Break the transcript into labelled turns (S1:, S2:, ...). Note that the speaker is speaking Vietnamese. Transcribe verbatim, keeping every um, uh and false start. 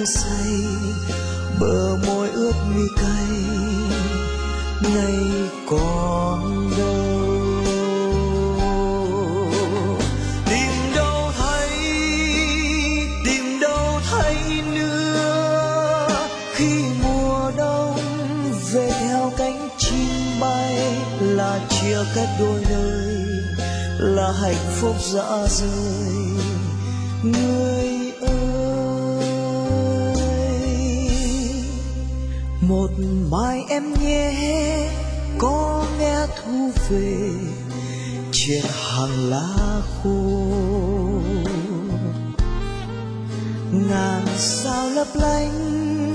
S1: mơ say, bờ môi ướt mi cay, ngày còn đâu. Tìm đâu thấy, tìm đâu thấy nữa, khi mùa đông về theo cánh chim bay, là chia cách đôi nơi, là hạnh phúc dã rời. Người ơi, một mai em nhé, có nghe thu về trên hàng lá khô, ngàn sao lấp lánh